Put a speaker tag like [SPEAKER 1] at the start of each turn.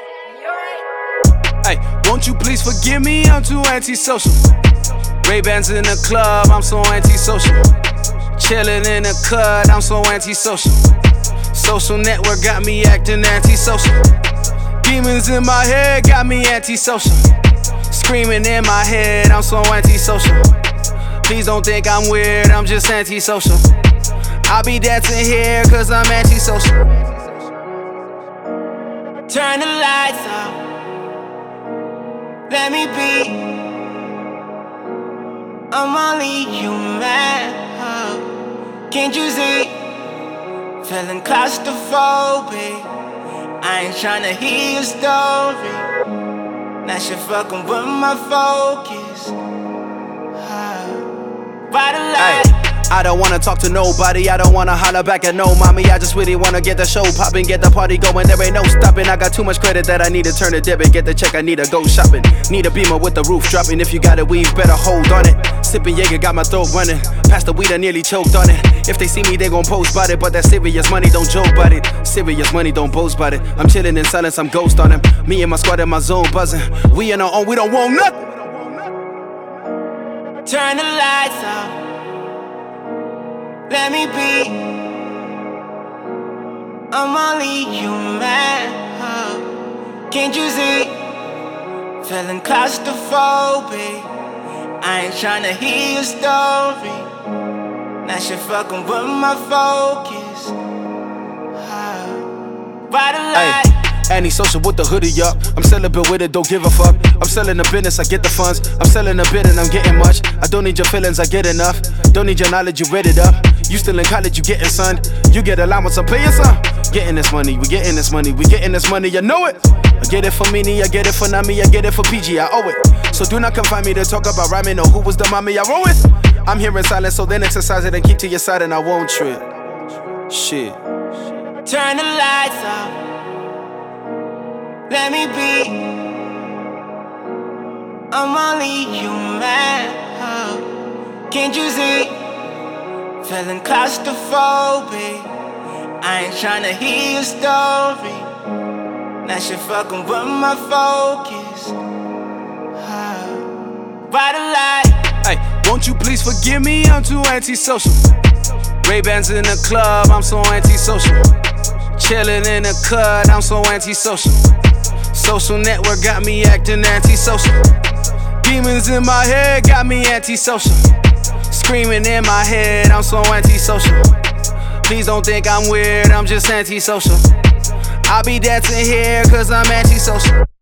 [SPEAKER 1] Hey, won't you please forgive me? I'm too antisocial. Ray-Bans in the club, I'm so antisocial. Chillin' in the cut, I'm so antisocial. Social network got me acting antisocial. Demons in my head got me antisocial. Screaming in my head, I'm so antisocial. Please don't think I'm weird, I'm just antisocial. I'll be dancing here cause I'm antisocial.
[SPEAKER 2] Turn the lights off, let me be. I'm only human, can't you see? Feeling claustrophobic, I ain't tryna hear your story. Now she fucking with my focus. By the light.
[SPEAKER 1] I don't wanna talk to nobody, I don't wanna holler back at no mommy. I just really wanna get the show poppin', get the party going, there ain't no stopping. I got too much credit that I need to turn a debit. Get the check, I need to go shopping. Need a Beamer with the roof dropping. If you got it, weave, better hold on it. Sippin' Jaeger, got my throat running. Past the weed, I nearly choked on it. If they see me, they gon' post about it. But that serious money, don't joke about it. Serious money, don't boast about it. I'm chillin' in silence, I'm ghost on them. Me and my squad in my zone buzzing. We in our own, we don't want nothing.
[SPEAKER 2] Turn the lights off, let me be. I'm only human, can't you see? Feeling claustrophobic, I ain't tryna hear your story. Now she fucking with my focus. By the light.
[SPEAKER 1] Antisocial with the hoodie up. I'm celibate with it, don't give a fuck. I'm selling the business, I get the funds. I'm selling the bid and I'm getting much. I don't need your feelings, I get enough. Don't need your knowledge, you read it up. You still in college, you getting son. You get allowance, I'm paying some. Getting this money, we getting this money, we getting this money, you know it. I get it for Mini, I get it for Nami, I get it for PG, I owe it. So do not confine me to talk about rhyming or who was the mommy I roll with. I'm here in silence, so then exercise it and keep to your side and I won't trip. Shit.
[SPEAKER 2] Turn the lights off, let me be. I'm only human, can't you see? Feeling claustrophobic, I ain't tryna hear your story. Now she fucking with my focus. By the light.
[SPEAKER 1] Hey, won't you please forgive me? I'm too antisocial. Ray-Bans in the club, I'm so antisocial. Chillin' in the cut, I'm so antisocial. Social network got me acting antisocial. Demons in my head got me antisocial. Screaming in my head, I'm so antisocial. Please don't think I'm weird, I'm just antisocial. I'll be dancing here cause I'm antisocial.